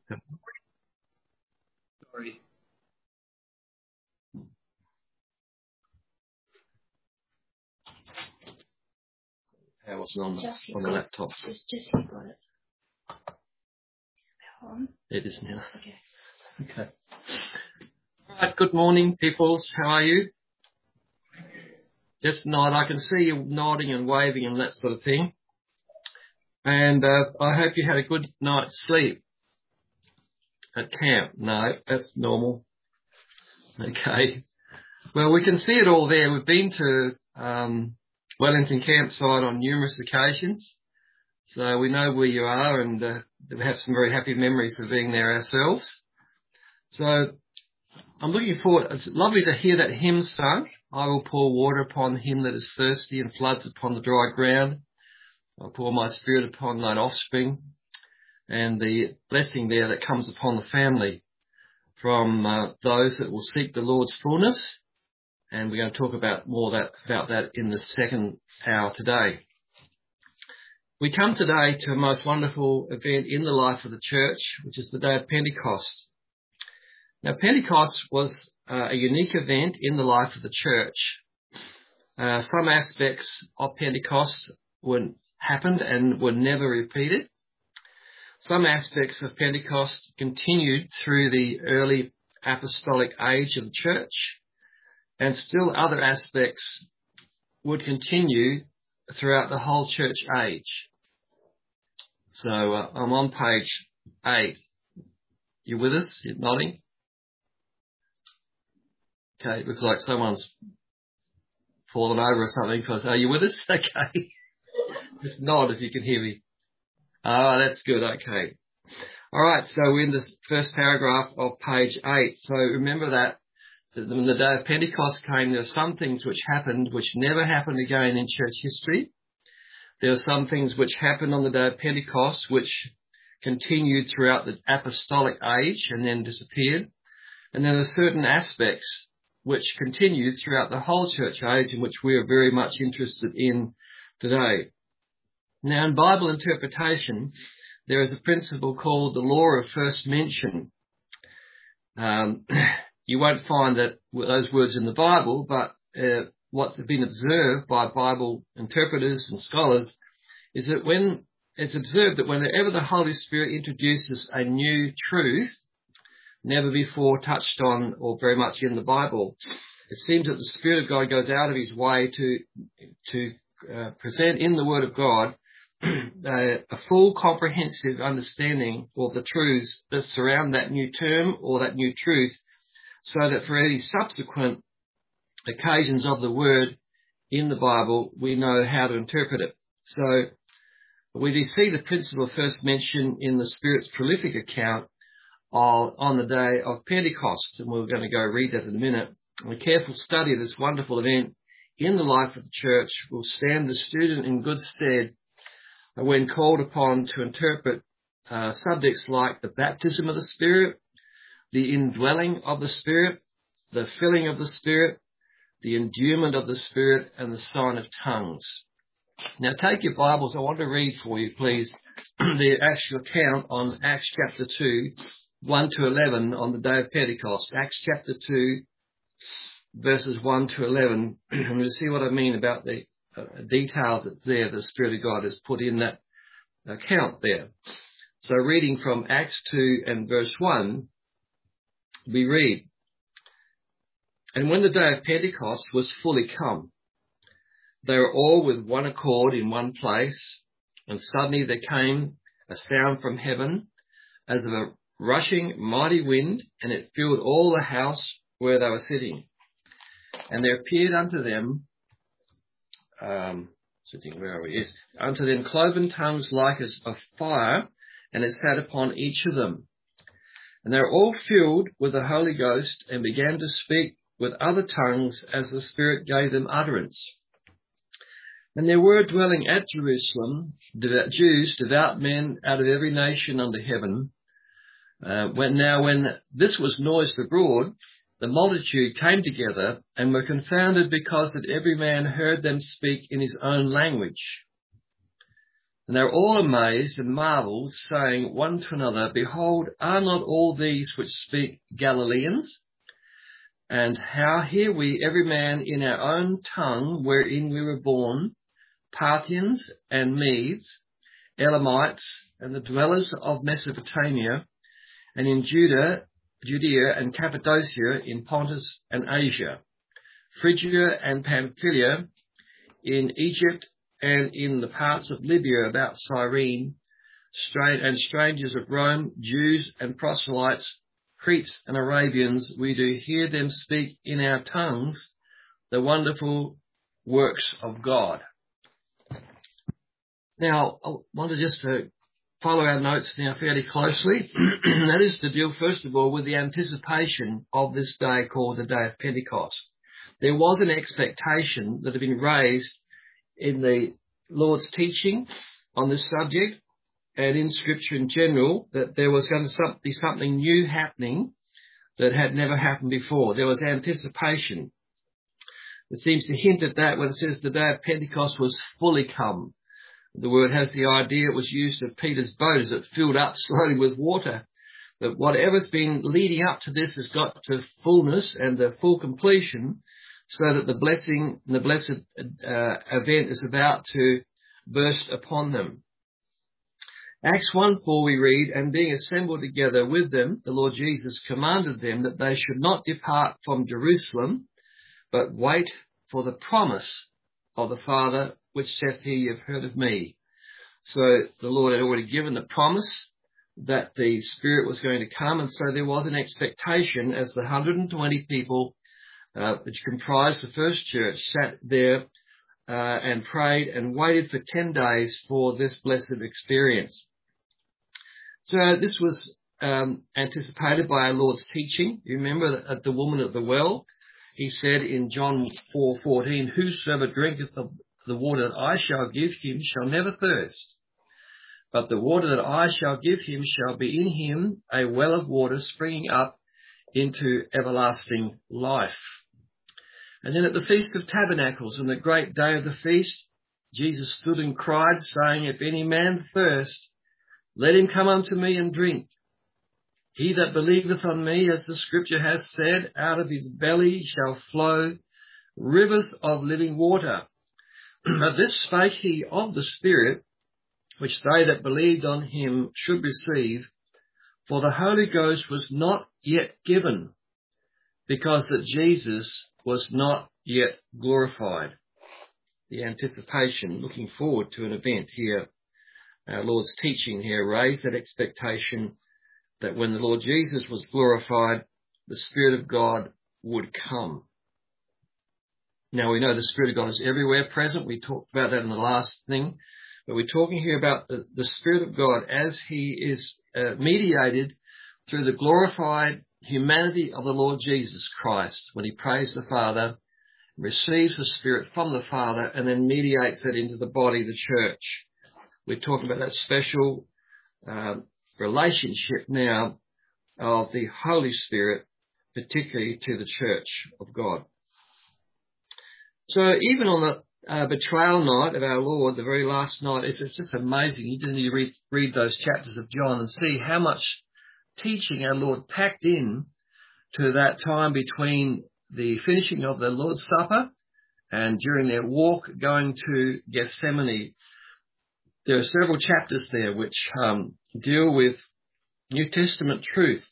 Sorry. It wasn't on the laptop. Just you got it. On? It is now. Okay. Okay. All right, good morning, peoples. How are you? Just nod. I can see you nodding and waving and that sort of thing. And I hope you had a good night's sleep at camp. No, that's normal. Okay. Well, we can see it all there. We've been to Wellington campsite on numerous occasions. So we know where you are, and we have some very happy memories of being there ourselves. So I'm looking forward. It's lovely to hear that hymn sung. I will pour water upon him that is thirsty and floods upon the dry ground. I'll pour my spirit upon thine offspring, and the blessing there that comes upon the family from those that will seek the Lord's fullness. And we're going to talk about about that in the second hour today. We come today to a most wonderful event in the life of the church, which is the day of Pentecost. Now, Pentecost was a unique event in the life of the church. Some aspects of Pentecost happened and were never repeated. Some aspects of Pentecost continued through the early apostolic age of the church, and still other aspects would continue throughout the whole church age. So I'm on page 8. You with us? You're nodding? Okay, it looks like someone's fallen over or something. Are you with us? Okay. Just nod if you can hear me. Ah, that's good. Okay. All right, so we're in this first paragraph of page 8. So remember that when the day of Pentecost came, there were some things which happened which never happened again in church history. There are some things which happened on the day of Pentecost which continued throughout the apostolic age and then disappeared. And then there are certain aspects which continued throughout the whole church age and which we are very much interested in today. Now, in Bible interpretation, there is a principle called the law of first mention. You won't find those words in the Bible, but what's been observed by Bible interpreters and scholars is that when it's observed that whenever the Holy Spirit introduces a new truth, never before touched on or very much in the Bible, it seems that the Spirit of God goes out of his way to present in the Word of God a full comprehensive understanding of the truths that surround that new term or that new truth, so that for any subsequent occasions of the word in the Bible, we know how to interpret it. So we see the principle first mentioned in the Spirit's prolific account on the day of Pentecost, and we're going to go read that in a minute. And a careful study of this wonderful event in the life of the church will stand the student in good stead when called upon to interpret subjects like the baptism of the Spirit, the indwelling of the Spirit, the filling of the Spirit, the endowment of the Spirit, and the sign of tongues. Now take your Bibles. I want to read for you, please, the actual account on Acts chapter 2, 1 to 11 on the day of Pentecost. Acts chapter 2, verses 1 to 11. And we'll see what I mean about the detail that's there, the Spirit of God has put in that account there. So reading from Acts 2 and verse 1, we read, "And when the day of Pentecost was fully come, they were all with one accord in one place, and suddenly there came a sound from heaven as of a rushing mighty wind, and it filled all the house where they were sitting. And there appeared unto them, unto them cloven tongues like as of fire, and it sat upon each of them. And they were all filled with the Holy Ghost, and began to speak with other tongues as the Spirit gave them utterance. And there were dwelling at Jerusalem Jews, devout men out of every nation under heaven. When this was noised abroad, the multitude came together and were confounded, because that every man heard them speak in his own language. And they were all amazed and marveled, saying one to another, Behold, are not all these which speak Galileans? And how hear we every man in our own tongue wherein we were born, Parthians and Medes, Elamites, and the dwellers of Mesopotamia, and in Judea and Cappadocia, in Pontus and Asia, Phrygia and Pamphylia, in Egypt, and in the parts of Libya about Cyrene, and strangers of Rome, Jews and proselytes, Cretes and Arabians, we do hear them speak in our tongues the wonderful works of God. Now, I wanted just to follow our notes now fairly closely. That is to deal, first of all, with the anticipation of this day called the Day of Pentecost. There was an expectation that had been raised in the Lord's teaching on this subject and in Scripture in general, that there was going to be something new happening that had never happened before. There was anticipation. It seems to hint at that when it says the day of Pentecost was fully come. The word has the idea it was used of Peter's boat as it filled up slowly with water. But whatever's been leading up to this has got to fullness and the full completion, so that the blessed event is about to burst upon them. Acts 1:4 we read, And being assembled together with them, the Lord Jesus commanded them that they should not depart from Jerusalem, but wait for the promise of the Father, which saith he, You've heard of me. So the Lord had already given the promise that the Spirit was going to come, and so there was an expectation as the 120 people, which comprised the first church, sat there and prayed and waited for 10 days for this blessed experience. So this was anticipated by our Lord's teaching. You remember at the woman at the well, he said in John 4:14, Whosoever drinketh of the water that I shall give him shall never thirst. But the water that I shall give him shall be in him a well of water springing up into everlasting life. And then at the Feast of Tabernacles, on the great day of the feast, Jesus stood and cried, saying, If any man thirst, let him come unto me and drink. He that believeth on me, as the Scripture hath said, out of his belly shall flow rivers of living water. But this spake he of the Spirit, which they that believed on him should receive, for the Holy Ghost was not yet given, because that Jesus was not yet glorified. The anticipation, looking forward to an event here, our Lord's teaching here raised that expectation that when the Lord Jesus was glorified, the Spirit of God would come. Now we know the Spirit of God is everywhere present. We talked about that in the last thing. But we're talking here about the Spirit of God as he is mediated through the glorified humanity of the Lord Jesus Christ, when he prays the Father, receives the Spirit from the Father, and then mediates it into the body, the church. We're talking about that special relationship now of the Holy Spirit, particularly to the church of God. So even on the betrayal night of our Lord, the very last night, it's just amazing. You just need to read those chapters of John and see how much teaching our Lord packed in to that time between the finishing of the Lord's Supper and during their walk going to Gethsemane. There are several chapters there which deal with New Testament truth.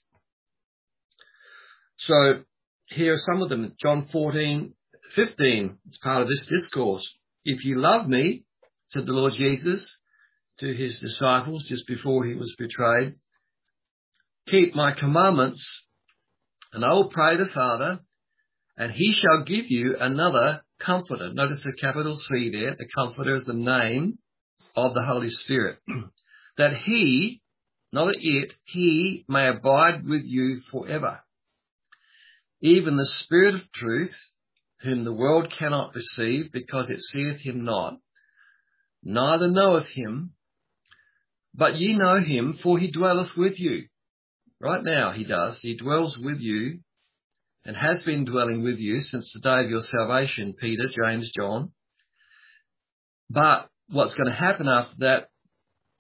So here are some of them. John 14:15, it's part of this discourse. If you love me, said the Lord Jesus to his disciples just before he was betrayed, keep my commandments, and I will pray the Father, and he shall give you another comforter. Notice the capital C there. The comforter is the name of the Holy Spirit. That he, not it, he may abide with you forever. Even the Spirit of truth, whom the world cannot receive, because it seeth him not, neither knoweth him, but ye know him, for he dwelleth with you. Right now he does. He dwells with you and has been dwelling with you since the day of your salvation, Peter, James, John. But what's going to happen after that,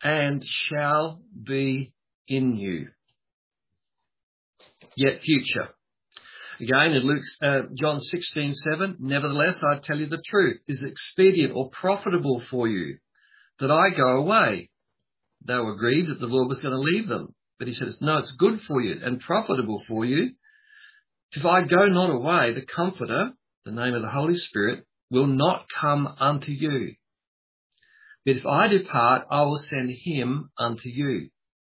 and shall be in you. Yet future. Again, in John 16:7, nevertheless, I tell you the truth, is it expedient or profitable for you that I go away? They were grieved that the Lord was going to leave them. But he says, no, it's good for you and profitable for you. If I go not away, the Comforter, the name of the Holy Spirit, will not come unto you. But if I depart, I will send him unto you.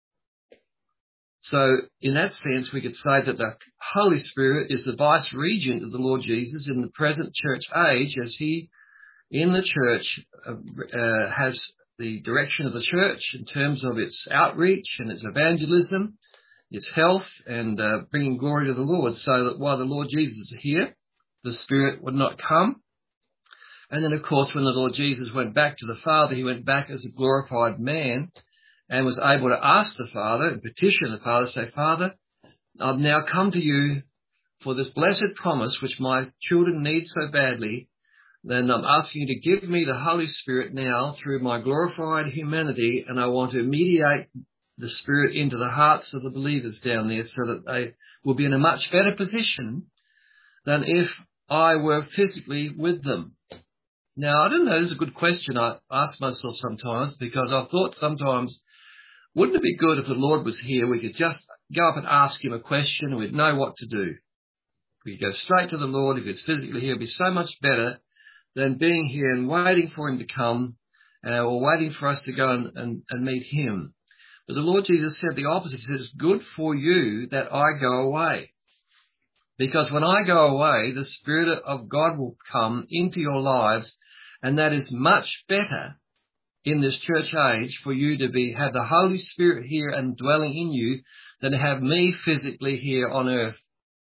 So in that sense, we could say that the Holy Spirit is the vice regent of the Lord Jesus in the present church age, as he in the church has the direction of the church in terms of its outreach and its evangelism, its health, and bringing glory to the Lord, so that while the Lord Jesus is here, the Spirit would not come. And then, of course, when the Lord Jesus went back to the Father, he went back as a glorified man and was able to ask the Father and petition the Father, say, Father, I've now come to you for this blessed promise which my children need so badly. Then I'm asking you to give me the Holy Spirit now through my glorified humanity, and I want to mediate the Spirit into the hearts of the believers down there so that they will be in a much better position than if I were physically with them. Now, I don't know, this is a good question I ask myself sometimes, because I've thought sometimes, wouldn't it be good if the Lord was here, we could just go up and ask him a question and we'd know what to do. We could go straight to the Lord. If he's physically here, it'd be so much better than being here and waiting for him to come or waiting for us to go and meet him. But the Lord Jesus said the opposite. He said, it's good for you that I go away. Because when I go away, the Spirit of God will come into your lives, and that is much better in this church age for you to have the Holy Spirit here and dwelling in you than to have me physically here on earth.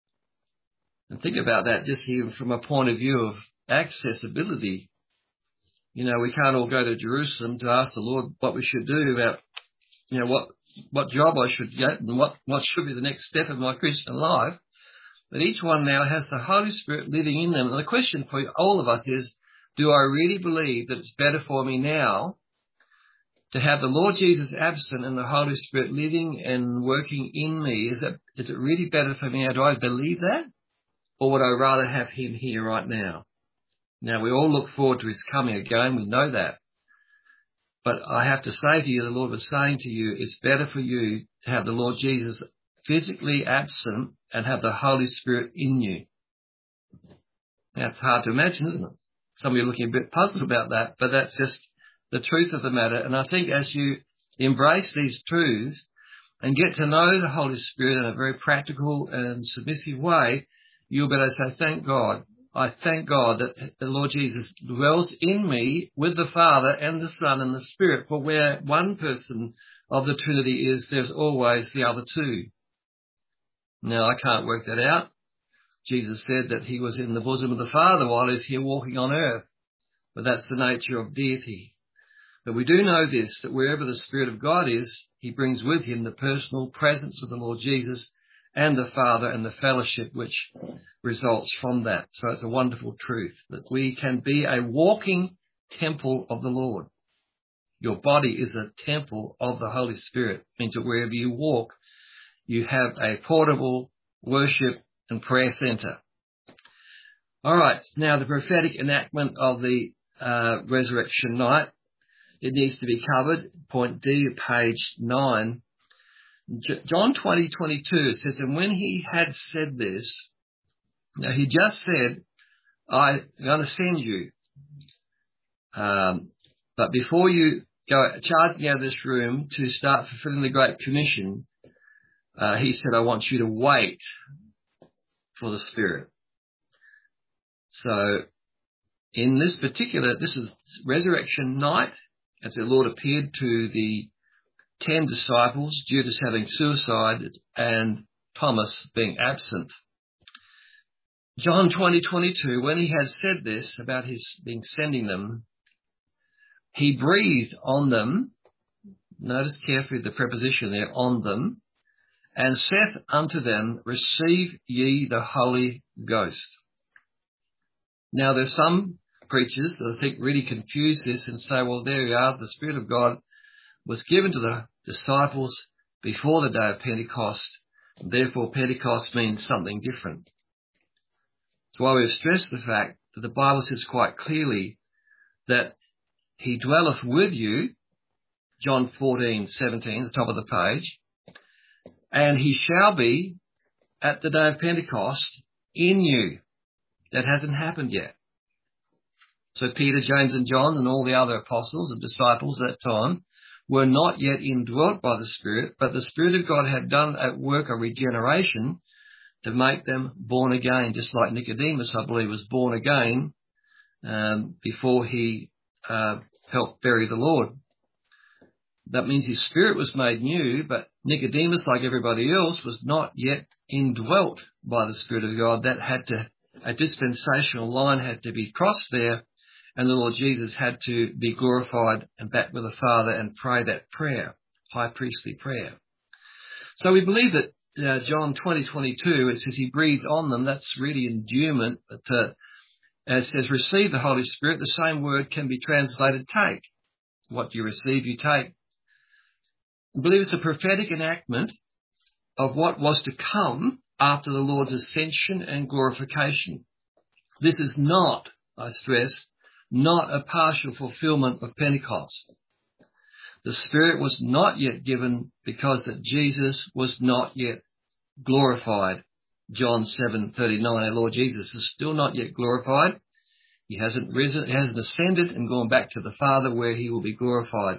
And think about that just even from a point of view of accessibility. You know, we can't all go to Jerusalem to ask the Lord what we should do about, you know, what job I should get and what should be the next step of my Christian life. But each one now has the Holy Spirit living in them. And the question for all of us is, do I really believe that it's better for me now to have the Lord Jesus absent and the Holy Spirit living and working in me? Is it really better for me now? Do I believe that? Or would I rather have him here right now? Now, we all look forward to his coming again. We know that. But I have to say to you, the Lord was saying to you, it's better for you to have the Lord Jesus physically absent and have the Holy Spirit in you. That's hard to imagine, isn't it? Some of you are looking a bit puzzled about that, but that's just the truth of the matter. And I think as you embrace these truths and get to know the Holy Spirit in a very practical and submissive way, you'll be able to say, thank God. I thank God that the Lord Jesus dwells in me with the Father and the Son and the Spirit. For where one person of the Trinity is, there's always the other two. Now, I can't work that out. Jesus said that he was in the bosom of the Father while he's here walking on earth. But that's the nature of deity. But we do know this, that wherever the Spirit of God is, he brings with him the personal presence of the Lord Jesus and the Father and the fellowship which results from that. So it's a wonderful truth that we can be a walking temple of the Lord. Your body is a temple of the Holy Spirit. It means that wherever you walk, you have a portable worship and prayer center. All right, now the prophetic enactment of the resurrection night. It needs to be covered. Point D, page 9. John 20:22 says, and when he had said this, now he just said, I'm going to send you. But before you go charging out of this room to start fulfilling the Great Commission, he said, I want you to wait for the Spirit. So in this is resurrection night, as the Lord appeared to the 10 disciples, Judas having suicided and Thomas being absent. John 20:22, when he had said this about his sending them, he breathed on them. Notice carefully the preposition there, on them, and saith unto them, receive ye the Holy Ghost. Now there's some preachers that I think really confuse this and say, well, there you are, the Spirit of God was given to the disciples before the day of Pentecost. Therefore, Pentecost means something different. That's why we've stressed the fact that the Bible says quite clearly that he dwelleth with you, John 14:17, the top of the page, and he shall be at the day of Pentecost in you. That hasn't happened yet. So Peter, James and John and all the other apostles and disciples at that time were not yet indwelt by the Spirit, but the Spirit of God had done at work a regeneration to make them born again, just like Nicodemus, I believe, was born again before he helped bury the Lord. That means his spirit was made new, but Nicodemus, like everybody else, was not yet indwelt by the Spirit of God. That had to, a dispensational line had to be crossed there, and the Lord Jesus had to be glorified and back with the Father and pray that prayer, high priestly prayer. So we believe that John 20:22, it says he breathed on them. That's really endowment. But as it says, receive the Holy Spirit, the same word can be translated take. What you receive, you take. I believe it's a prophetic enactment of what was to come after the Lord's ascension and glorification. This is not, I stress, not a partial fulfillment of Pentecost. The Spirit was not yet given because that Jesus was not yet glorified. John 7:39, our Lord Jesus is still not yet glorified. He hasn't risen, he hasn't ascended and gone back to the Father where he will be glorified.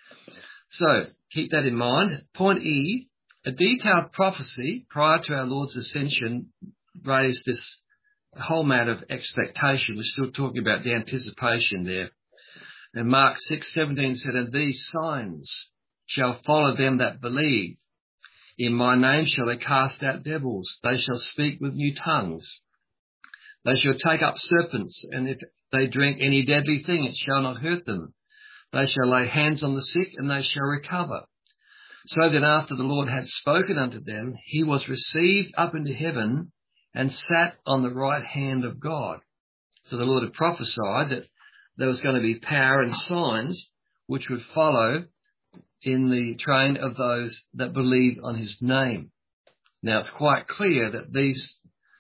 So keep that in mind. Point E, a detailed prophecy prior to our Lord's ascension raised this whole matter of expectation. We're still talking about the anticipation there. And Mark 6:17 said, and these signs shall follow them that believe. In my name shall they cast out devils. They shall speak with new tongues. They shall take up serpents, and if they drink any deadly thing, it shall not hurt them. They shall lay hands on the sick, and they shall recover. So then after the Lord had spoken unto them, he was received up into heaven and sat on the right hand of God. So the Lord had prophesied that there was going to be power and signs which would follow in the train of those that believe on his name. Now it's quite clear that these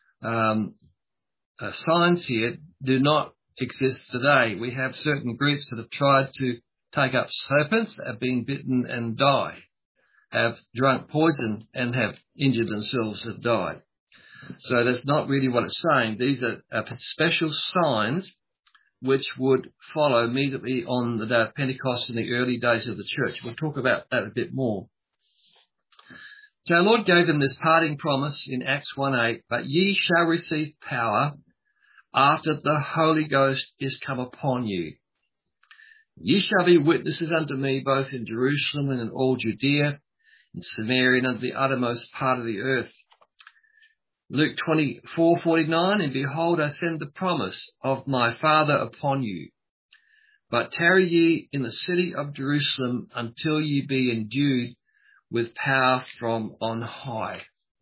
signs here do not exist today. We have certain groups that have tried to take up serpents, have been bitten and died, have drunk poison and have injured themselves and died. So that's not really what it's saying. These are special signs which would follow immediately on the day of Pentecost in the early days of the church. We'll talk about that a bit more. So our Lord gave them this parting promise in Acts 1:8, but ye shall receive power after the Holy Ghost is come upon you. Ye shall be witnesses unto me both in Jerusalem and in all Judea, in Samaria and unto the uttermost part of the earth. Luke 24:49, and behold, I send the promise of my Father upon you. But tarry ye in the city of Jerusalem until ye be endued with power from on high.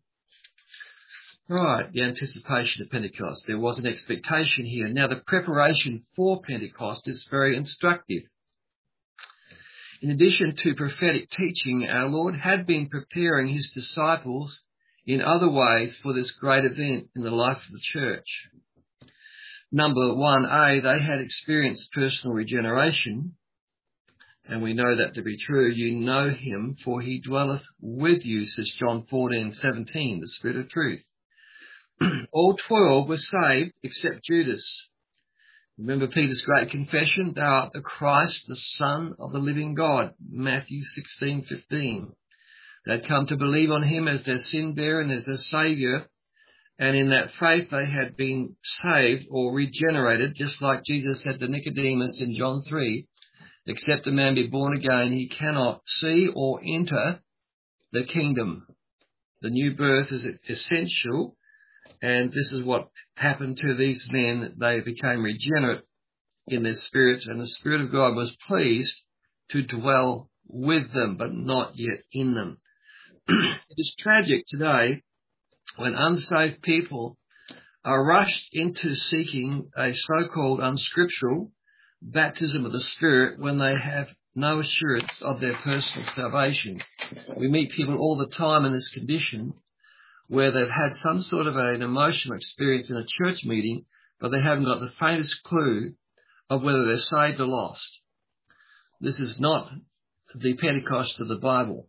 Right, the anticipation of Pentecost. There was an expectation here. Now the preparation for Pentecost is very instructive. In addition to prophetic teaching, our Lord had been preparing his disciples in other ways for this great event in the life of the church. Number 1A, they had experienced personal regeneration, and we know that to be true. You know him, for he dwelleth with you, says John 14:17, the Spirit of truth. All 12 were saved except Judas. Remember Peter's great confession, thou art the Christ, the Son of the living God, Matthew 16:15. They'd come to believe on him as their sin bearer and as their Saviour, and in that faith they had been saved or regenerated, just like Jesus said to Nicodemus in John 3, except a man be born again, he cannot see or enter the kingdom. The new birth is essential, and this is what happened to these men. They became regenerate in their spirits, and the Spirit of God was pleased to dwell with them, but not yet in them. It is tragic today when unsaved people are rushed into seeking a so-called unscriptural baptism of the Spirit when they have no assurance of their personal salvation. We meet people all the time in this condition where they've had some sort of an emotional experience in a church meeting, but they haven't got the faintest clue of whether they're saved or lost. This is not the Pentecost of the Bible.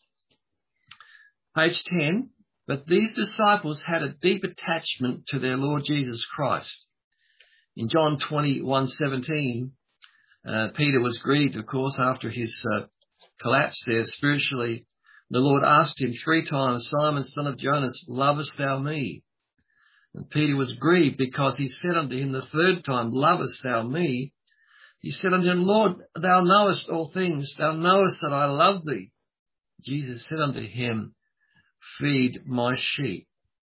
Page 10, but these disciples had a deep attachment to their Lord Jesus Christ. In John 21:17, Peter was grieved, of course, after his collapse there spiritually. The Lord asked him 3 times, Simon, son of Jonas, lovest thou me? And Peter was grieved because he said unto him the 3rd time, lovest thou me? He said unto him, Lord, thou knowest all things. Thou knowest that I love thee. Jesus said unto him, feed my sheep.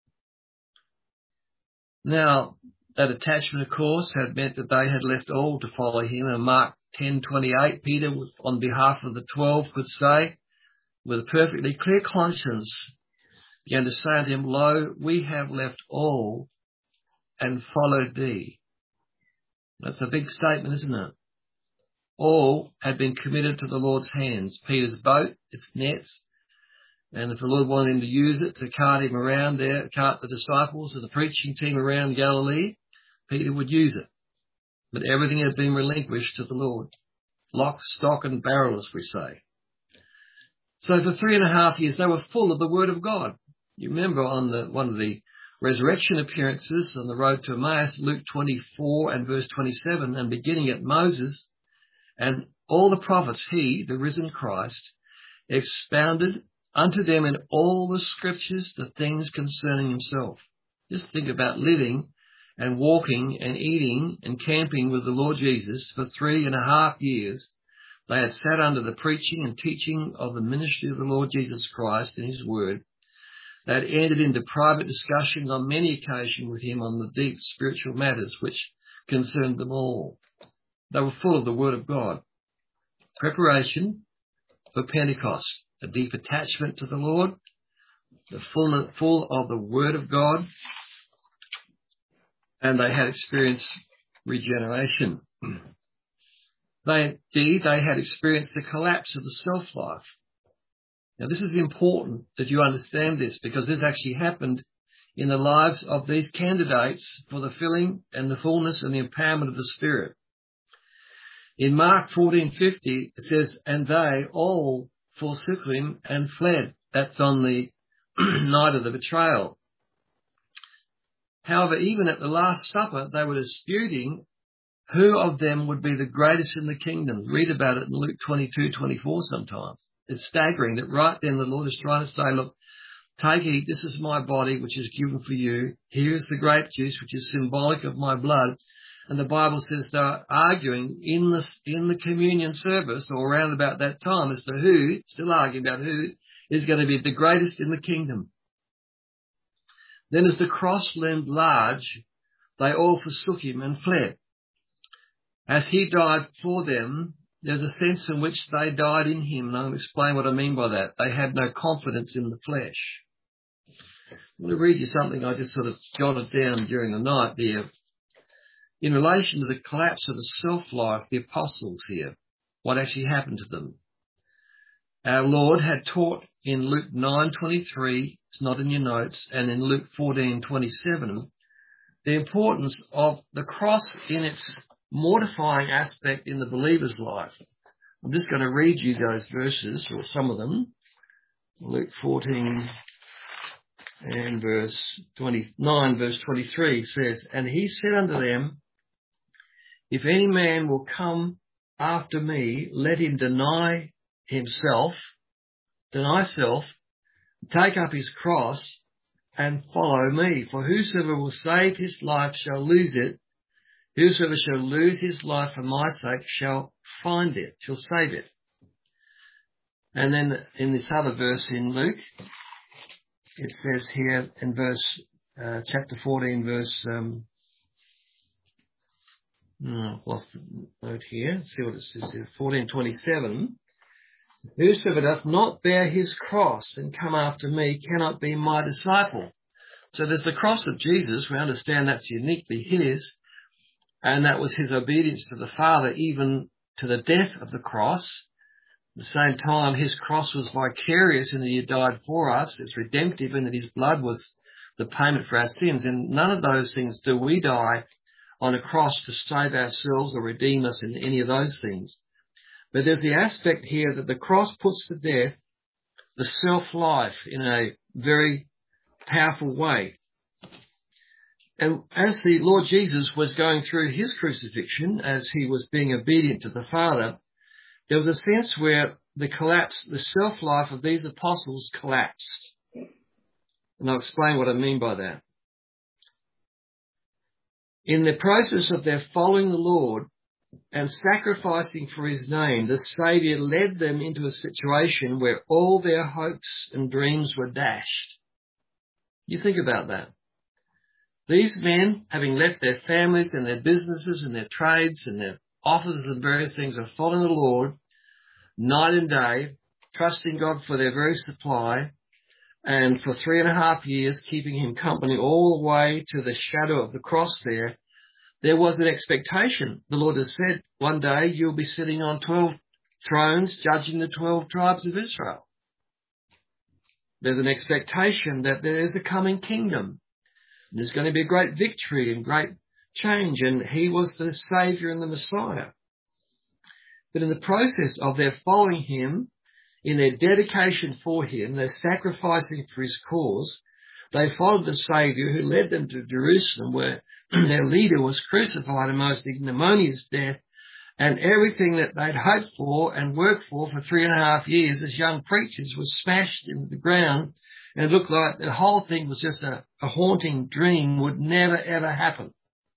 Now, that attachment, of course, had meant that they had left all to follow him. And Mark 10:28, Peter, on behalf of the 12, could say, with a perfectly clear conscience, began to say unto him, lo, we have left all and followed thee. That's a big statement, isn't it? All had been committed to the Lord's hands. Peter's boat, its nets, and if the Lord wanted him to use it to cart him around there, cart the disciples and the preaching team around Galilee, Peter would use it. But everything had been relinquished to the Lord. Lock, stock and barrel, as we say. So for 3.5 years, they were full of the Word of God. You remember on one of the resurrection appearances on the road to Emmaus, Luke 24 and verse 27, and beginning at Moses and all the prophets, he, the risen Christ, expounded unto them in all the scriptures the things concerning himself. Just think about living and walking and eating and camping with the Lord Jesus for 3.5 years. They had sat under the preaching and teaching of the ministry of the Lord Jesus Christ and his word. They had entered into private discussions on many occasions with him on the deep spiritual matters which concerned them all. They were full of the word of God. Preparation for Pentecost, a deep attachment to the Lord, full of the word of God, and they had experienced regeneration. They had experienced the collapse of the self-life. Now, this is important that you understand this, because this actually happened in the lives of these candidates for the filling and the fullness and the empowerment of the Spirit. In Mark 14:50, it says, and they all forsook him and fled. That's on the night of the betrayal. However, even at the Last Supper, they were disputing who of them would be the greatest in the kingdom. Read about it in Luke 22:24 sometimes. It's staggering that right then the Lord is trying to say, look, take, eat, this is my body which is given for you. Here is the grape juice which is symbolic of my blood. And the Bible says they're arguing in the communion service or around about that time as to who, still arguing about who is going to be the greatest in the kingdom. Then as the cross loomed large, they all forsook him and fled. As he died for them, there's a sense in which they died in him. And I'll explain what I mean by that. They had no confidence in the flesh. I'm going to read you something I just sort of jotted down during the night there. In relation to the collapse of the self-life, the apostles here, what actually happened to them. Our Lord had taught in Luke 9:23, it's not in your notes, and in Luke 14:27, the importance of the cross in its mortifying aspect in the believer's life. I'm just going to read you those verses, or some of them. Luke 14 and verse 29, verse 23 says, and he said unto them, if any man will come after me, let him deny self, take up his cross, and follow me. For whosoever will save his life shall lose it. Whosoever shall lose his life for my sake shall find it, shall save it. And then in this other verse in Luke, it says here in chapter 14, verse, I've lost the note here. Let's see what it says here. 14:27. Whosoever doth not bear his cross and come after me cannot be my disciple. So there's the cross of Jesus. We understand that's uniquely his. And that was his obedience to the Father, even to the death of the cross. At the same time, his cross was vicarious in that he died for us. It's redemptive in that his blood was the payment for our sins. And none of those things do we die on a cross to save ourselves or redeem us in any of those things. But there's the aspect here that the cross puts to death the self-life in a very powerful way. And as the Lord Jesus was going through his crucifixion, as he was being obedient to the Father, there was a sense where the self-life of these apostles collapsed. And I'll explain what I mean by that. In the process of their following the Lord and sacrificing for his name, the Saviour led them into a situation where all their hopes and dreams were dashed. You think about that. These men, having left their families and their businesses and their trades and their offices and various things, are following the Lord night and day, trusting God for their very supply, and for 3.5 years keeping him company all the way to the shadow of the cross there was an expectation. The Lord has said, one day you'll be sitting on 12 thrones judging the 12 tribes of Israel. There's an expectation that there is a coming kingdom. There's going to be a great victory and great change, and he was the Saviour and the Messiah. But in the process of their following him, in their dedication for him, their sacrificing for his cause, they followed the Saviour who led them to Jerusalem, where their leader was crucified a most ignominious death, and everything that they'd hoped for and worked for 3.5 years as young preachers was smashed into the ground, and it looked like the whole thing was just a haunting dream, would never ever happen.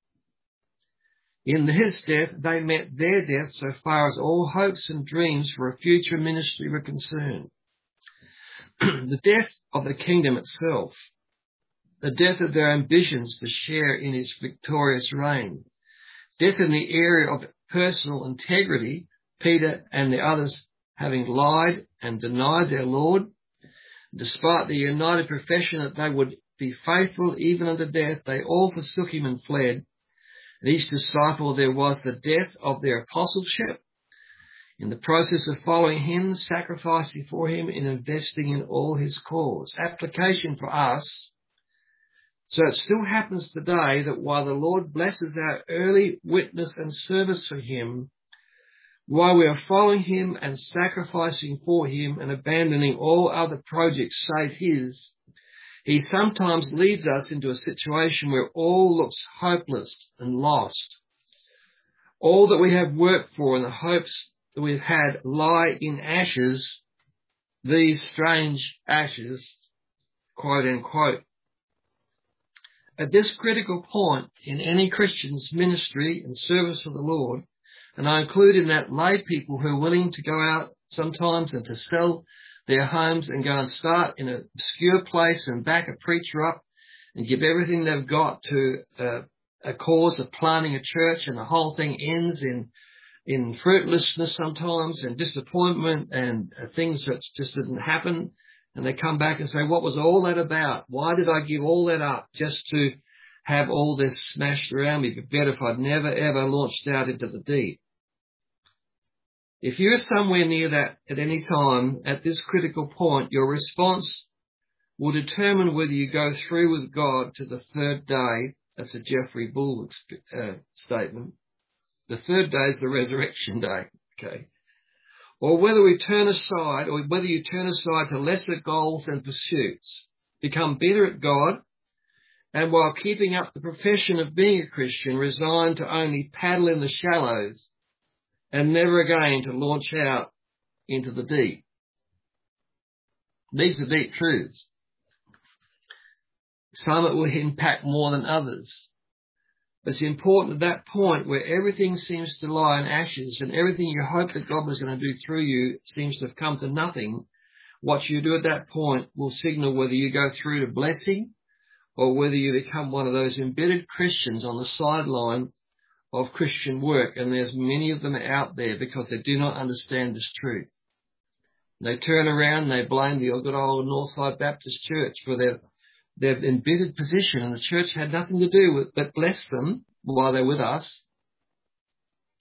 In his death, they met their death so far as all hopes and dreams for a future ministry were concerned. The death of the kingdom itself, the death of their ambitions to share in his victorious reign, death in the area of personal integrity, Peter and the others having lied and denied their Lord, despite the united profession that they would be faithful even unto death, they all forsook him and fled. And each disciple there was the death of their apostleship, in the process of following him, sacrificing for him, and investing in all his cause. Application for us. So it still happens today that while the Lord blesses our early witness and service for him, while we are following him and sacrificing for him and abandoning all other projects save his, he sometimes leads us into a situation where all looks hopeless and lost. All that we have worked for and the hopes that we've had lie in ashes, these strange ashes, quote unquote. At this critical point in any Christian's ministry and service of the Lord, and I include in that lay people who are willing to go out sometimes and to sell their homes and go and start in an obscure place and back a preacher up and give everything they've got to a cause of planting a church, and the whole thing ends in fruitlessness sometimes and disappointment and things that just didn't happen. And they come back and say, what was all that about? Why did I give all that up just to have all this smashed around me? But better if I'd never ever launched out into the deep. If you're somewhere near that at any time, at this critical point, your response will determine whether you go through with God to the third day. That's a Jeffrey Bull statement. The third day is the resurrection day, okay? Or whether we turn aside, or whether you turn aside to lesser goals and pursuits, become bitter at God, and while keeping up the profession of being a Christian, resign to only paddle in the shallows and never again to launch out into the deep. These are deep truths. Some it will impact more than others. It's important at that point where everything seems to lie in ashes and everything you hope that God was going to do through you seems to have come to nothing. What you do at that point will signal whether you go through to blessing or whether you become one of those embittered Christians on the sideline of Christian work. And there's many of them out there because they do not understand this truth. They turn around and they blame the good old Northside Baptist Church for their embittered position, and the church had nothing to do with but bless them while they're with us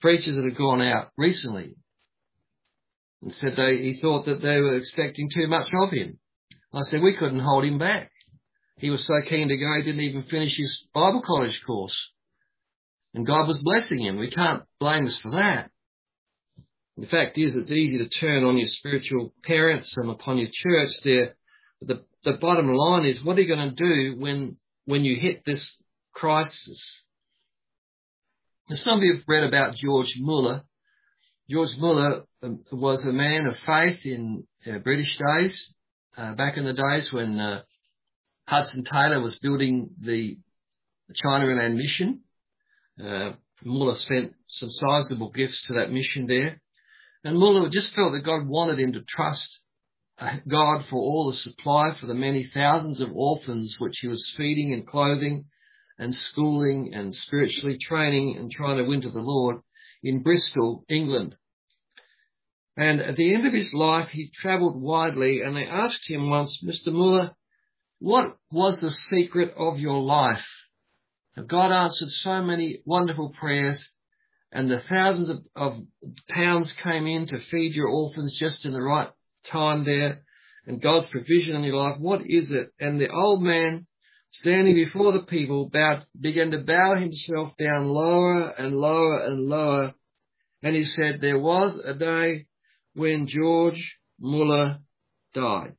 preachers that had gone out recently and said he thought that they were expecting too much of him. I said, we couldn't hold him back. He was so keen to go, he didn't even finish his Bible college course. And God was blessing him. We can't blame us for that. The fact is, it's easy to turn on your spiritual parents and upon your church there. But the bottom line is, what are you going to do when you hit this crisis? Now, some of you have read about George Muller. George Muller was a man of faith in British days, back in the days when Hudson Taylor was building the China Inland Mission. Muller spent some sizable gifts to that mission there. And Muller just felt that God wanted him to trust God for all the supply for the many thousands of orphans which he was feeding and clothing and schooling and spiritually training and trying to win to the Lord in Bristol, England. And at the end of his life, he travelled widely, and they asked him once, Mr. Muller, what was the secret of your life? God answered so many wonderful prayers, and the thousands of pounds came in to feed your orphans just in the right time there, and God's provision in your life. What is it? And the old man, standing before the people, began to bow himself down lower and lower and lower, and he said, there was a day when George Muller died.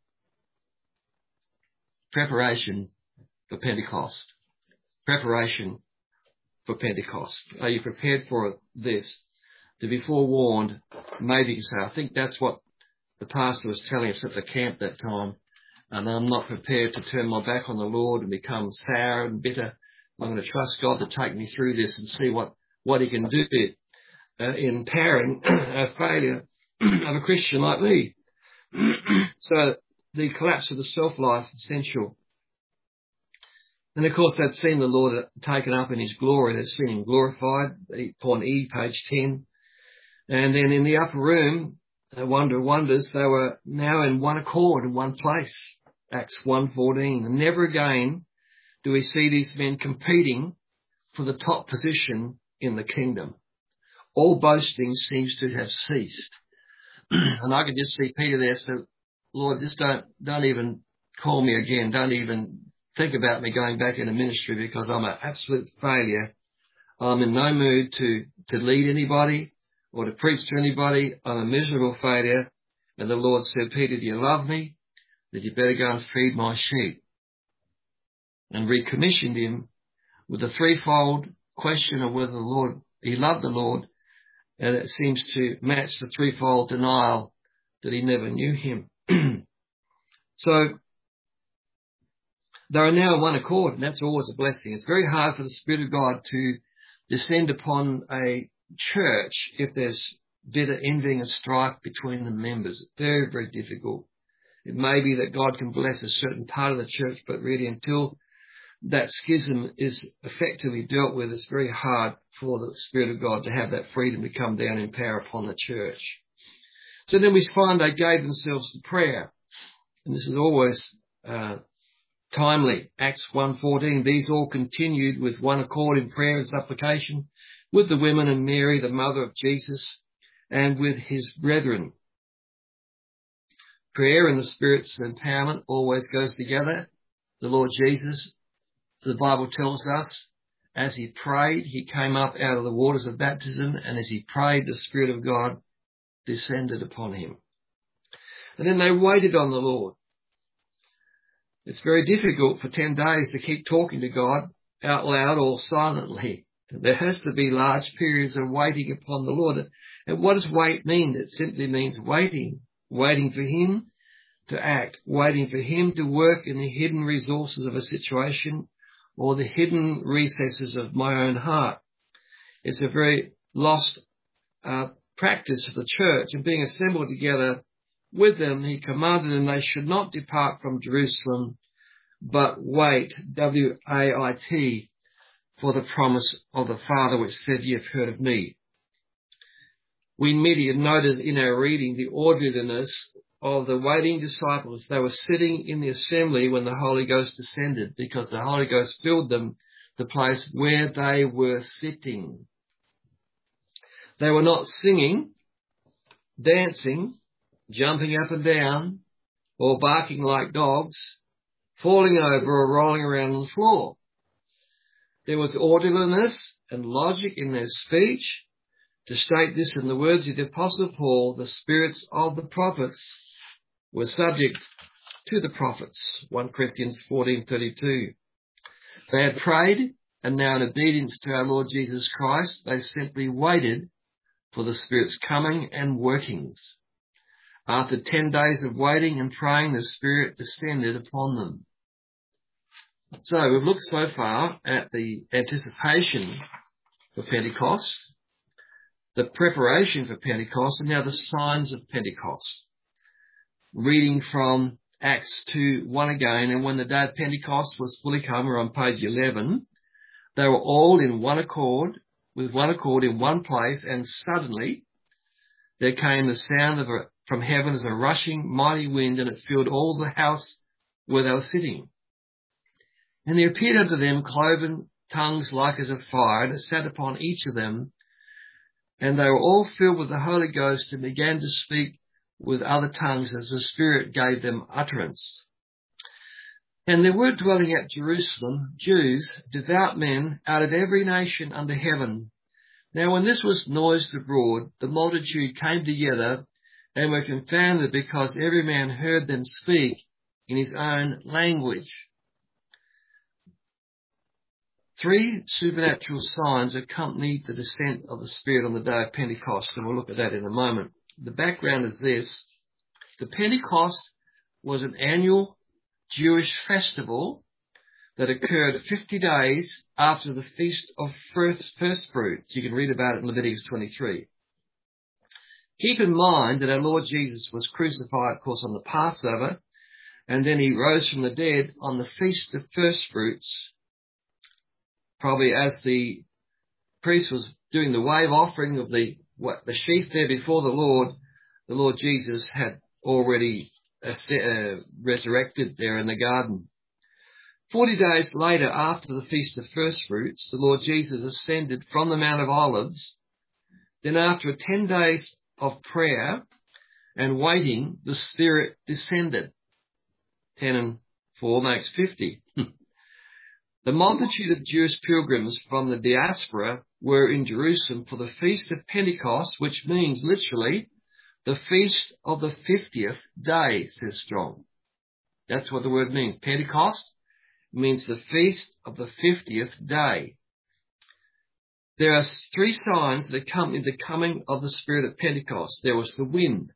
Preparation for Pentecost. Preparation for Pentecost. Are you prepared for this? To be forewarned, maybe you say, I think that's what the pastor was telling us at the camp that time, and I'm not prepared to turn my back on the Lord and become sour and bitter. I'm going to trust God to take me through this and see what he can do in empowering a failure of a Christian like me. So the collapse of the self-life is essential. And of course, they'd seen the Lord taken up in his glory. They'd seen him glorified. Point E, page 10. And then in the upper room, wonder of wonders, they were now in one accord in one place. Acts 1:14. And never again do we see these men competing for the top position in the kingdom. All boasting seems to have ceased. And I could just see Peter there say, Lord, just don't even call me again. Don't even think about me going back into ministry, because I'm an absolute failure. I'm in no mood to lead anybody or to preach to anybody. I'm a miserable failure. And the Lord said, Peter, do you love me? That you better go and feed my sheep. And recommissioned him with a threefold question of whether he loved the Lord. And it seems to match the threefold denial that he never knew him. So they are now in one accord, and that's always a blessing. It's very hard for the Spirit of God to descend upon a church if there's bitter envying and strife between the members. Very, very difficult. It may be that God can bless a certain part of the church, but really until that schism is effectively dealt with, it's very hard for the Spirit of God to have that freedom to come down in power upon the church. So then we find they gave themselves to prayer. And this is always timely. Acts 1:14. These all continued with one accord in prayer and supplication with the women and Mary, the mother of Jesus, and with his brethren. Prayer and the Spirit's empowerment always goes together. The Lord Jesus, the Bible tells us, as he prayed, he came up out of the waters of baptism, and as he prayed, the Spirit of God descended upon him. And then they waited on the Lord. It's very difficult for 10 days to keep talking to God out loud or silently. There has to be large periods of waiting upon the Lord. And what does wait mean? It simply means waiting for him to act, waiting for him to work in the hidden resources of a situation or the hidden recesses of my own heart. It's a very lost practice of the church, and being assembled together with them, he commanded them they should not depart from Jerusalem, but wait, W-A-I-T, for the promise of the Father, which said, ye have heard of me. We immediately noticed in our reading the orderliness of the waiting disciples. They were sitting in the assembly when the Holy Ghost descended, because the Holy Ghost filled them, the place where they were sitting. They were not singing, dancing, jumping up and down, or barking like dogs, falling over or rolling around on the floor. There was orderliness and logic in their speech. To state this in the words of the Apostle Paul, the spirits of the prophets were subject to the prophets. 1 Corinthians 14:32. They had prayed, and now in obedience to our Lord Jesus Christ, they simply waited for the Spirit's coming and workings. After 10 days of waiting and praying, the Spirit descended upon them. So we've looked so far at the anticipation for Pentecost, the preparation for Pentecost, and now the signs of Pentecost. Reading from Acts 2:1 again, and when the day of Pentecost was fully come, we're on page 11, they were all in one accord, with one accord in one place, and suddenly there came the sound from heaven as a rushing mighty wind, and it filled all the house where they were sitting. And there appeared unto them cloven tongues like as of fire, and it sat upon each of them, and they were all filled with the Holy Ghost, and began to speak with other tongues as the Spirit gave them utterance. And there were dwelling at Jerusalem Jews, devout men, out of every nation under heaven. Now when this was noised abroad, the multitude came together and were confounded, because every man heard them speak in his own language. 3 supernatural signs accompanied the descent of the Spirit on the day of Pentecost, and we'll look at that in a moment. The background is this. The Pentecost was an annual Jewish festival that occurred 50 days after the Feast of First Fruits. You can read about it in Leviticus 23. Keep in mind that our Lord Jesus was crucified, of course, on the Passover, and then he rose from the dead on the Feast of First Fruits, probably as the priest was doing the wave offering of the sheaf there before the Lord Jesus had already resurrected there in the garden. 40 days later, after the Feast of First Fruits, the Lord Jesus ascended from the Mount of Olives. Then after 10 days of prayer and waiting, the Spirit descended. 10 and 4 makes 50. The multitude of Jewish pilgrims from the diaspora were in Jerusalem for the Feast of Pentecost, which means literally the Feast of the 50th day, says Strong. That's what the word means. Pentecost means the Feast of the 50th day. There are 3 signs that accompany the coming of the Spirit at Pentecost. There was the wind.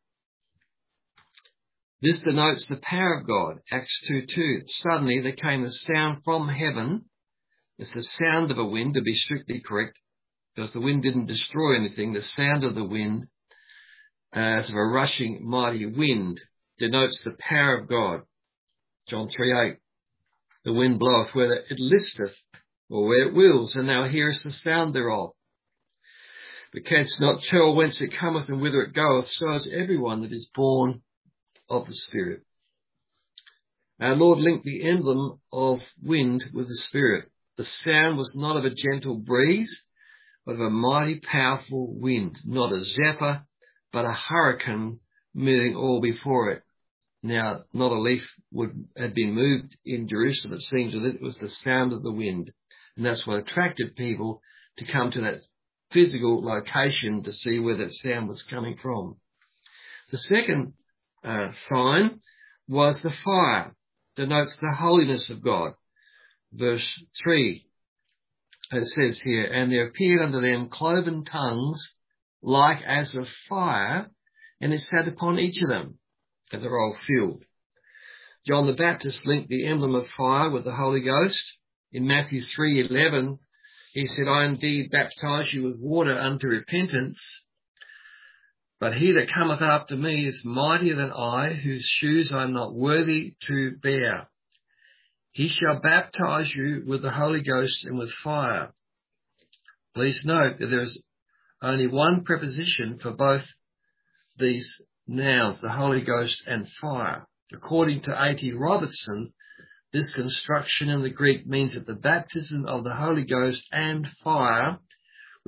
This denotes the power of God. Acts 2:2. Suddenly there came a sound from heaven. It's the sound of a wind, to be strictly correct, because the wind didn't destroy anything. The sound of the wind, as of a rushing mighty wind, denotes the power of God. John 3:8. The wind bloweth where it listeth, or where it wills, and thou hearest the sound thereof, but canst not tell whence it cometh and whither it goeth. So is everyone that is born of the Spirit. Our Lord linked the emblem of wind with the Spirit. The sound was not of a gentle breeze, but of a mighty powerful wind, not a zephyr, but a hurricane moving all before it. Now, not a leaf had been moved in Jerusalem. It seems that it was the sound of the wind. And that's what attracted people to come to that physical location to see where that sound was coming from. The second sign was the fire. Denotes the holiness of God. Verse 3, it says here, and there appeared unto them cloven tongues like as of fire, and it sat upon each of them, and they're all filled. John the Baptist linked the emblem of fire with the Holy Ghost. In Matthew 3:11, he said, I indeed baptize you with water unto repentance, but he that cometh after me is mightier than I, whose shoes I am not worthy to bear. He shall baptize you with the Holy Ghost and with fire. Please note that there is only one preposition for both these nouns, the Holy Ghost and fire. According to A.T. Robertson, this construction in the Greek means that the baptism of the Holy Ghost and fire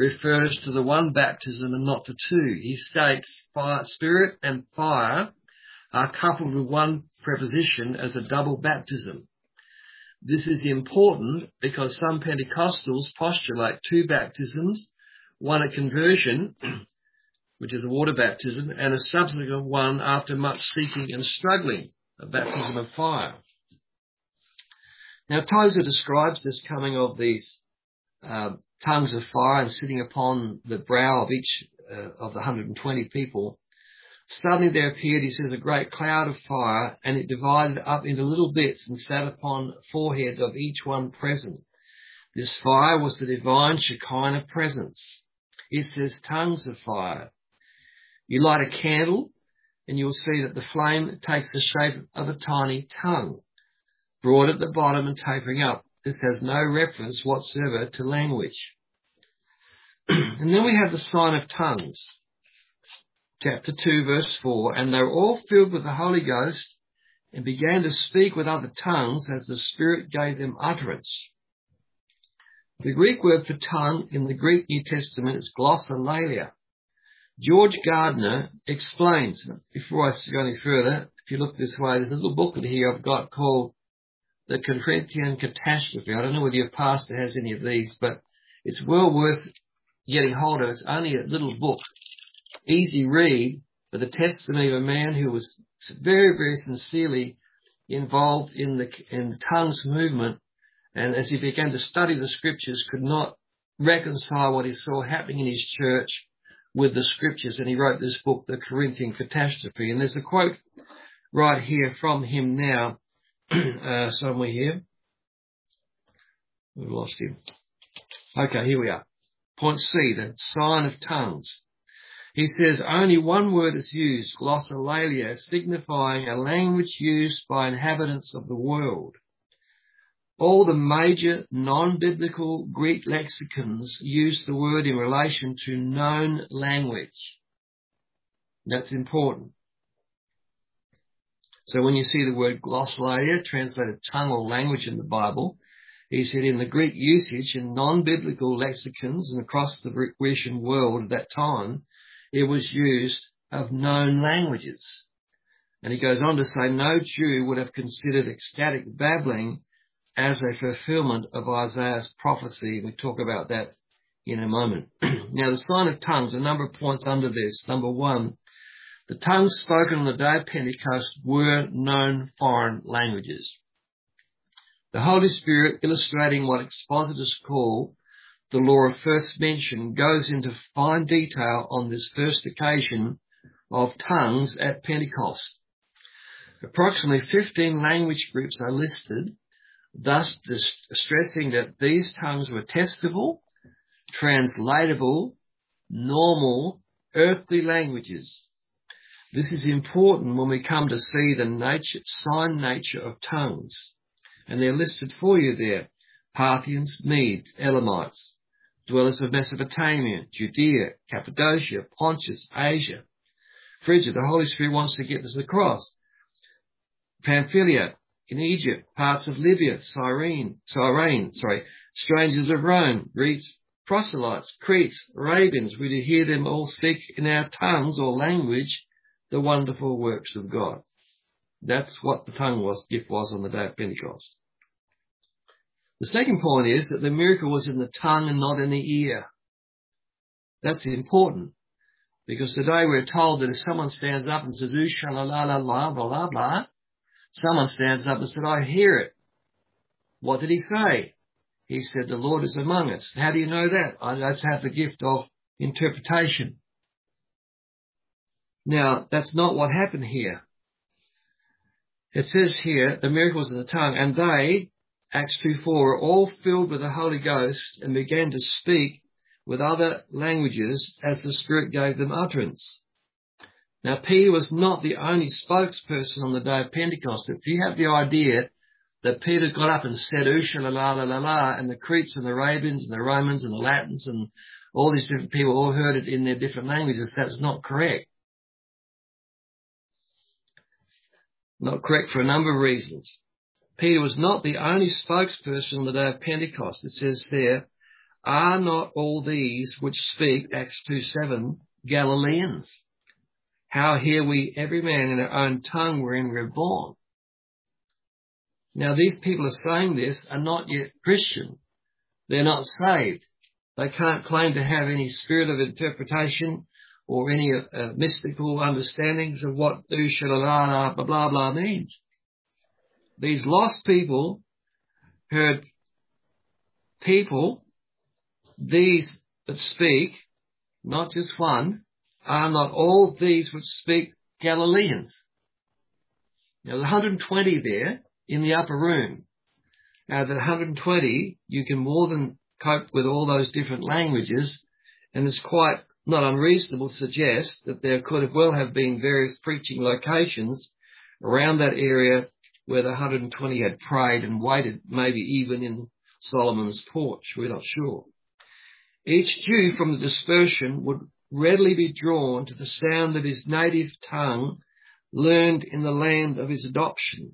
refers to the one baptism and not to two. He states spirit and fire are coupled with one preposition as a double baptism. This is important because some Pentecostals postulate two baptisms, one at conversion, which is a water baptism, and a subsequent one after much seeking and struggling, a baptism of fire. Now, Tozer describes this coming of these tongues of fire and sitting upon the brow of each of the 120 people. Suddenly there appeared, he says, a great cloud of fire, and it divided up into little bits and sat upon foreheads of each one present. This fire was the divine Shekinah presence. It says tongues of fire. You light a candle, and you'll see that the flame takes the shape of a tiny tongue, broad at the bottom and tapering up. This has no reference whatsoever to language. And then we have the sign of tongues. Chapter 2, verse 4, and they were all filled with the Holy Ghost and began to speak with other tongues as the Spirit gave them utterance. The Greek word for tongue in the Greek New Testament is glossolalia. George Gardner explains, before I go any further, if you look this way, there's a little booklet here I've got called The Corinthian Catastrophe. I don't know whether your pastor has any of these, but it's well worth getting hold of. It's only a little book. Easy read, but the testimony of a man who was very, very sincerely involved in the tongues movement, and as he began to study the scriptures, could not reconcile what he saw happening in his church with the scriptures, and he wrote this book, The Corinthian Catastrophe. And there's a quote right here from him now, somewhere here. We've lost him. Okay, here we are. Point C, the sign of tongues. He says only one word is used, glossolalia, signifying a language used by inhabitants of the world. All the major non-biblical Greek lexicons use the word in relation to known language. That's important. So when you see the word glossolalia, translated tongue or language in the Bible, he said in the Greek usage in non-biblical lexicons and across the Grecian world at that time, it was used of known languages. And he goes on to say no Jew would have considered ecstatic babbling as a fulfillment of Isaiah's prophecy. We talk about that in a moment. Now, the sign of tongues, a number of points under this. Number one, the tongues spoken on the day of Pentecost were known foreign languages. The Holy Spirit, illustrating what expositors call the law of first mention, goes into fine detail on this first occasion of tongues at Pentecost. Approximately 15 language groups are listed, thus stressing that these tongues were testable, translatable, normal, earthly languages. This is important when we come to see the sign nature of tongues. And they're listed for you there. Parthians, Medes, Elamites, dwellers of Mesopotamia, Judea, Cappadocia, Pontus, Asia, Phrygia. The Holy Spirit wants to get this across. Pamphylia, in Egypt, parts of Libya, Cyrene, strangers of Rome, Greeks, proselytes, Cretes, Arabians. We do hear them all speak in our tongues or language the wonderful works of God. That's what the tongue gift was on the day of Pentecost. The second point is that the miracle was in the tongue and not in the ear. That's important, because today we're told that if someone stands up and says, ooh-sha-la-la-la-la, blah, blah, blah, someone stands up and said, I hear it. What did he say? He said, the Lord is among us. How do you know that? I just have the gift of interpretation. Now, that's not what happened here. It says here, the miracles in the tongue, and they, Acts 2:4, were all filled with the Holy Ghost and began to speak with other languages as the Spirit gave them utterance. Now, Peter was not the only spokesperson on the day of Pentecost. If you have the idea that Peter got up and said, ooh-sha-la-la-la-la-la, and the Cretes and the Arabians and the Romans and the Latins and all these different people all heard it in their different languages, that's not correct. Not correct for a number of reasons. Peter was not the only spokesperson on the day of Pentecost. It says there, Are not all these which speak, Acts 2:7, Galileans? How hear we every man in our own tongue wherein we are born? Now these people are saying this are not yet Christian. They're not saved. They can't claim to have any spirit of interpretation or any mystical understandings of what blah, blah, blah means. These lost people heard people, these that speak, not just one, are not all these which speak Galileans. Now, there's 120 there in the upper room. Now, the 120, you can more than cope with all those different languages, and it's quite not unreasonable to suggest that there could well have been various preaching locations around that area where the 120 had prayed and waited, maybe even in Solomon's porch. We're not sure. Each Jew from the dispersion would readily be drawn to the sound of his native tongue, learned in the land of his adoption.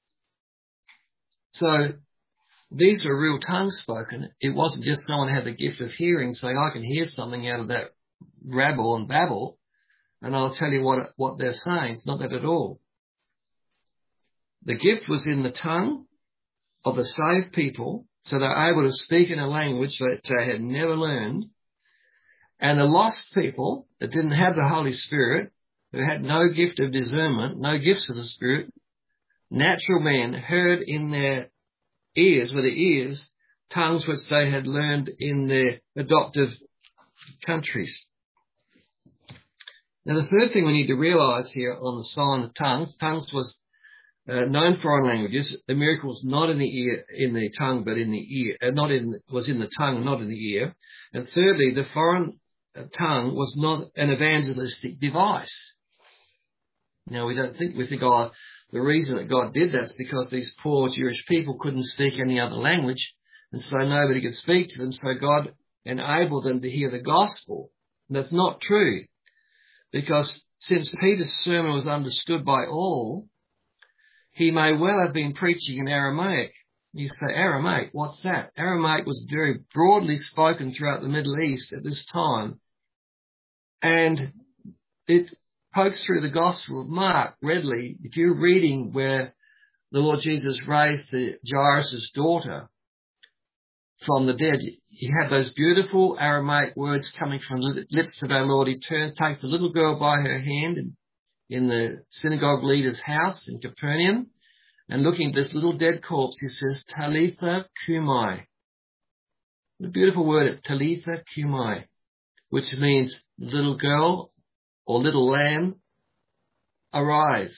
So these were real tongues spoken. It wasn't just someone had the gift of hearing saying, I can hear something out of that rabble and babble, and I'll tell you what they're saying. It's not that at all. The gift was in the tongue of the saved people, so they're able to speak in a language that they had never learned. And the lost people that didn't have the Holy Spirit, who had no gift of discernment, no gifts of the Spirit, natural men heard in their ears, with their ears, tongues which they had learned in their adoptive countries. Now, the third thing we need to realize here on the sign of tongues was known foreign languages. The miracle was not in the ear, in the tongue, but in the ear. Was in the tongue, not in the ear. And thirdly, the foreign tongue was not an evangelistic device. Now, we think, oh, the reason that God did that is because these poor Jewish people couldn't speak any other language, and so nobody could speak to them, so God enabled them to hear the gospel. And that's not true, because since Peter's sermon was understood by all, he may well have been preaching in Aramaic. You say, Aramaic, what's that? Aramaic was very broadly spoken throughout the Middle East at this time, and it pokes through the Gospel of Mark readily. If you're reading where the Lord Jesus raised Jairus' daughter from the dead, he had those beautiful Aramaic words coming from the lips of our Lord. He takes the little girl by her hand in the synagogue leader's house in Capernaum, and looking at this little dead corpse, he says, Talitha Kumai. The beautiful word, Talitha Kumai, which means little girl or little lamb, arise.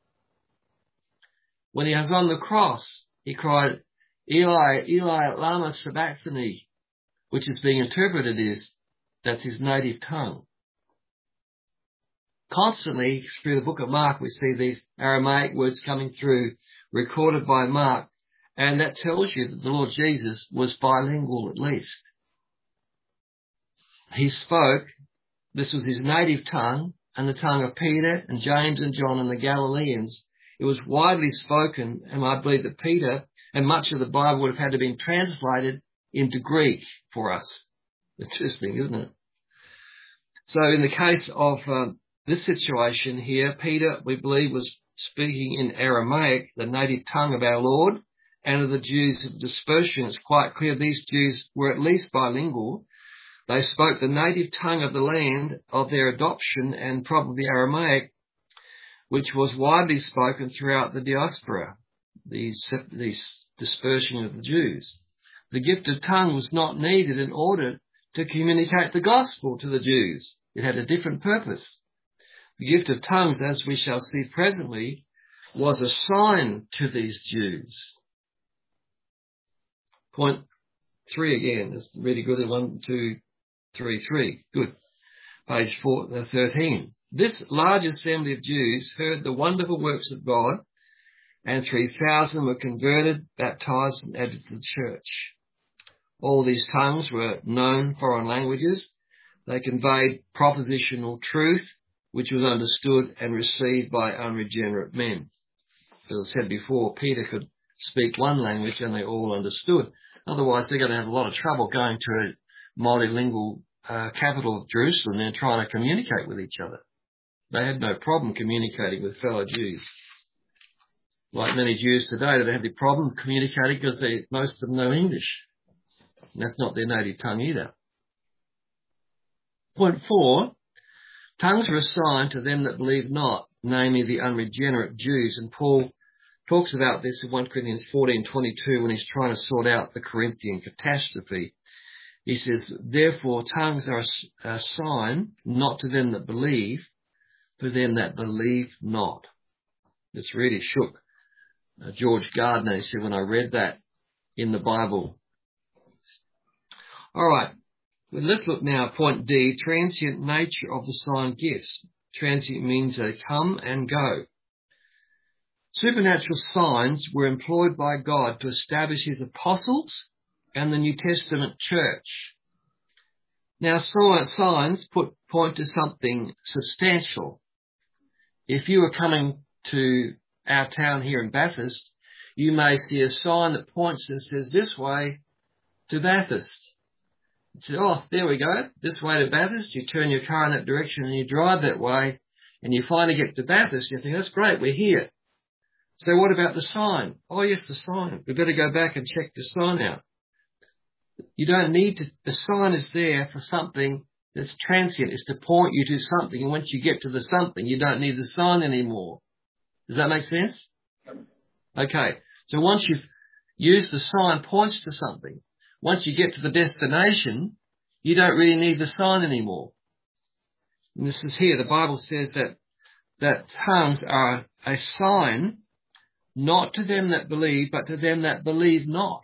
When he was on the cross, he cried, Eli, Eli, lama sabachthani, which is being interpreted as, that's his native tongue. Constantly through the book of Mark, we see these Aramaic words coming through, recorded by Mark, and that tells you that the Lord Jesus was bilingual at least. He spoke, this was his native tongue, and the tongue of Peter and James and John and the Galileans. It was widely spoken, and I believe that Peter and much of the Bible would have had to be translated into Greek for us. Interesting, isn't it? So in the case of this situation here, Peter, we believe, was speaking in Aramaic, the native tongue of our Lord, and of the Jews of dispersion. It's quite clear these Jews were at least bilingual. They spoke the native tongue of the land of their adoption, and probably Aramaic, which was widely spoken throughout the diaspora, the dispersion of the Jews. The gift of tongue was not needed in order to communicate the gospel to the Jews. It had a different purpose. The gift of tongues, as we shall see presently, was a sign to these Jews. Point 3 again. It's really good. 1, 2, 3, 3. Good. Page 13. This large assembly of Jews heard the wonderful works of God, and 3,000 were converted, baptized, and added to the church. All these tongues were known foreign languages. They conveyed propositional truth, which was understood and received by unregenerate men. As I said before, Peter could speak one language and they all understood. Otherwise, they're going to have a lot of trouble going to a multilingual capital of Jerusalem and trying to communicate with each other. They had no problem communicating with fellow Jews. Like many Jews today, they have the problem communicating because most of them know English. And that's not their native tongue either. Point 4, tongues are assigned to them that believe not, namely the unregenerate Jews. And Paul talks about this in 1 Corinthians 14:22 when he's trying to sort out the Corinthian catastrophe. He says, therefore tongues are a sign not to them that believe, for them that believe not. This really shook George Gardner. He said, when I read that in the Bible. All right, well, let's look now at point D, transient nature of the sign gifts. Transient means they come and go. Supernatural signs were employed by God to establish his apostles and the New Testament church. Now, signs point to something substantial. If you were coming to our town here in Bathurst, you may see a sign that points and says, this way to Bathurst. You say, oh, there we go, this way to Bathurst. You turn your car in that direction and you drive that way, and you finally get to Bathurst. You think, that's great, we're here. So what about the sign? Oh, yes, the sign. We better go back and check the sign out. You don't need to, the sign is there for something that's transient. It's to point you to something. And once you get to the something, you don't need the sign anymore. Does that make sense? Okay. So once you've used the sign points to something, once you get to the destination, you don't really need the sign anymore. And this is here. The Bible says that tongues are a sign not to them that believe, but to them that believe not.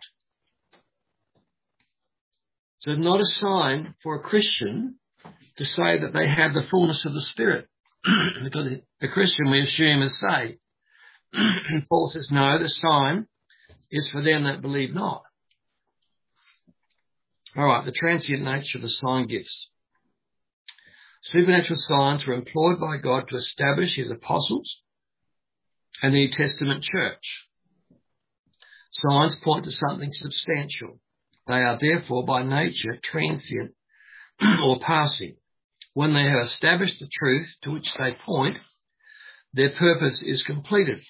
So it's not a sign for a Christian to say that they have the fullness of the Spirit, because a Christian we assume is saved. Paul says, no, the sign is for them that believe not. All right, the transient nature of the sign gifts. Supernatural signs were employed by God to establish his apostles and the New Testament church. Signs point to something substantial. They are therefore by nature transient or passing. When they have established the truth to which they point, their purpose is completed.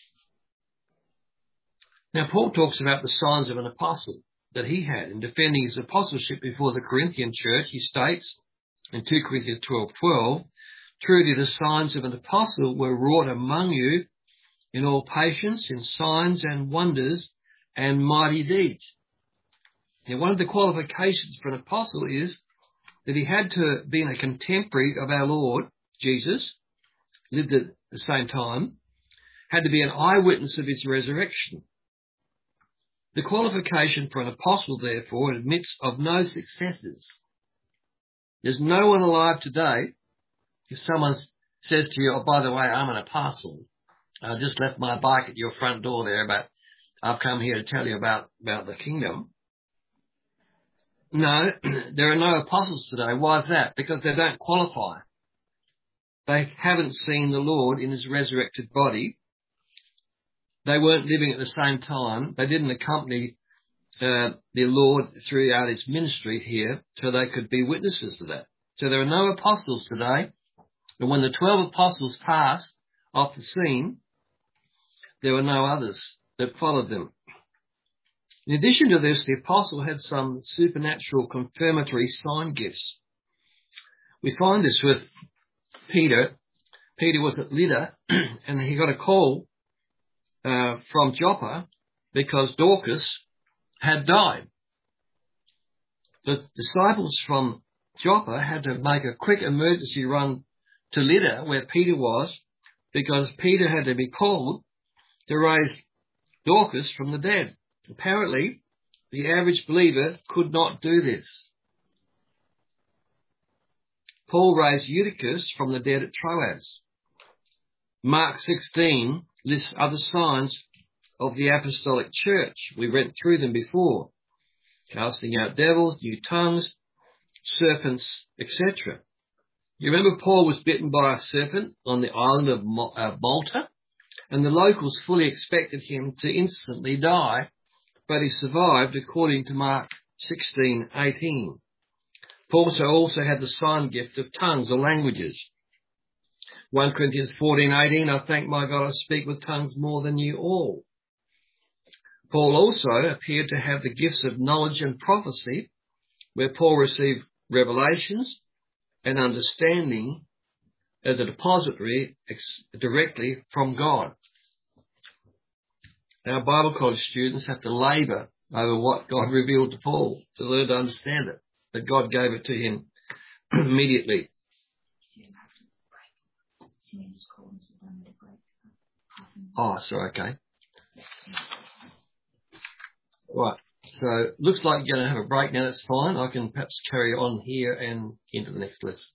Now, Paul talks about the signs of an apostle that he had in defending his apostleship before the Corinthian church. He states in 2 Corinthians 12:12, truly the signs of an apostle were wrought among you in all patience, in signs and wonders and mighty deeds. Now, one of the qualifications for an apostle is that he had to be a contemporary of our Lord Jesus, lived at the same time, had to be an eyewitness of his resurrection. The qualification for an apostle, therefore, admits of no successors. There's no one alive today, if someone says to you, oh, by the way, I'm an apostle. I just left my bike at your front door there, but I've come here to tell you about the kingdom. No, there are no apostles today. Why is that? Because they don't qualify. They haven't seen the Lord in his resurrected body. They weren't living at the same time. They didn't accompany the Lord throughout his ministry here, so they could be witnesses to that. So there are no apostles today. And when the 12 apostles passed off the scene, there were no others that followed them. In addition to this, the apostle had some supernatural confirmatory sign gifts. We find this with Peter. Peter was at Lydda, and he got a call from Joppa because Dorcas had died. The disciples from Joppa had to make a quick emergency run to Lydda, where Peter was, because Peter had to be called to raise Dorcas from the dead. Apparently, the average believer could not do this. Paul raised Eutychus from the dead at Troas. Mark 16 lists other signs of the apostolic church. We went through them before. Casting out devils, new tongues, serpents, etc. You remember Paul was bitten by a serpent on the island of Malta? and the locals fully expected him to instantly die, but he survived according to Mark 16:18. Paul also had the sign gift of tongues or languages. 1 Corinthians 14:18, I thank my God I speak with tongues more than you all. Paul also appeared to have the gifts of knowledge and prophecy, where Paul received revelations and understanding as a depository directly from God. Our Bible college students have to labour over what God revealed to Paul to learn to understand it, but God gave it to him immediately. Oh, sorry, okay. Right, so looks like you're going to have a break now, that's fine. I can perhaps carry on here and into the next lesson.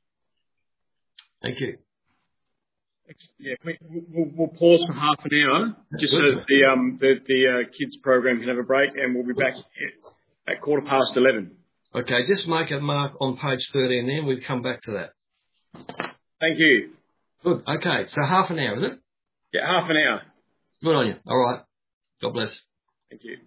Thank you. Yeah, we'll pause for half an hour just so that the kids program can have a break, and we'll be back at 11:15. Okay, just make a mark on page 13 there, and we'll come back to that. Thank you. Good, okay, so half an hour, is it? Yeah, half an hour. Good on you. All right. God bless. Thank you.